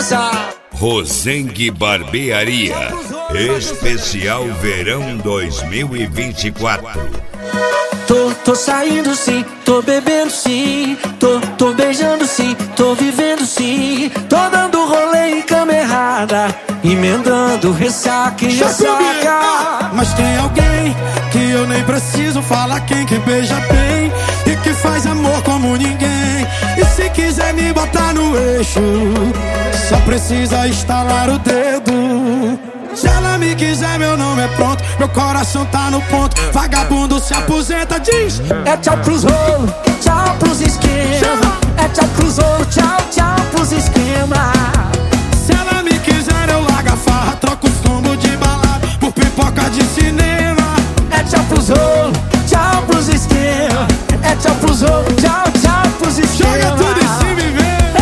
dançar. Rosengue Barbearia, especial verão 2024. Tô saindo sim, tô bebendo sim, tô beijando sim, tô vivendo sim, tô dando rolê em cama errada, emendando ressaca e ressaca. Mas tem alguém que eu nem preciso falar, quem que beija bem e que faz amor como ninguém. E se quiser me botar no eixo, só precisa estalar o dedo. Se ela me quiser, meu nome é pronto, meu coração tá no ponto. Vagabundo se aposenta, diz. É tchau pros rolos, tchau pros esquema. É tchau pros rolos, tchau pros esquema. Se ela me quiser, eu largo a farra, troco os combos de balada por pipoca de cinema. É tchau pros rolos, tchau pros esquema. É tchau pros rolos, tchau pros esquema. Joga tudo em cima e vem.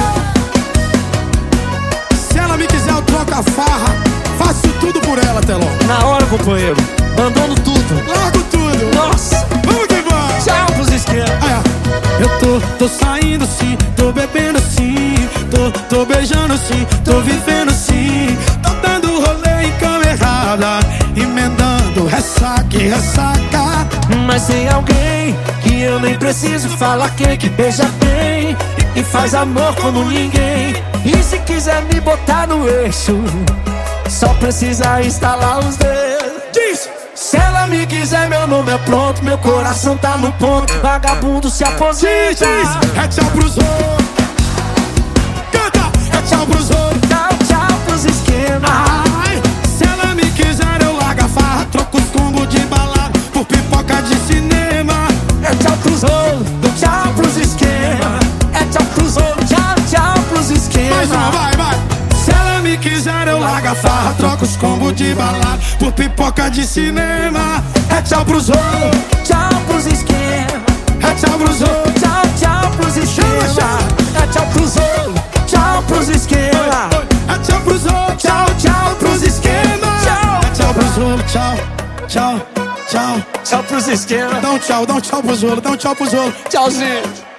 Se ela me quiser, eu troco a farra, faço tudo por ela, Teló. Na hora, companheiro, abandono tudo. Largo tudo. Nossa, Vamos que vamos. tchau pros esquema. Eu tô saindo sim, tô bebendo sim, tô beijando sim, tô vivendo sim, tô dando rolê em cama errada, emendando ressaca e ressaca. Mas tem alguém que eu nem preciso falar, quem que beija bem e faz amor como ninguém. E se quiser me botar no eixo, só precisa instalar os dedos. Diz! Se ela me quiser, meu nome é pronto, meu coração tá no ponto. Vagabundo se aposenta. Diz! É tchau pros outros. Canta! É tchau pros outros. Tchau pros esquema. Ai, se ela me quiser, eu largo a farra, troco os combos de balada por pipoca de cinema. É tchau pros rolos, tchau pros esquema. É tchau pros rolos, tchau pros esquema. Mais uma, vai! Se ela me quiser, eu largo a farra, troco os combos de balada por pipoca de cinema. É tchau pros rolos, Tchau pros esquema. é tchau pros outros. Tchau pros esquema. É tchau pros rolos, tchau pros esquema. É tchau pros outros. Tchau pros esquema. É tchau pros rolos, tchau. Tchau pros esquema. Dá um tchau pros rolos, Tchauzinho.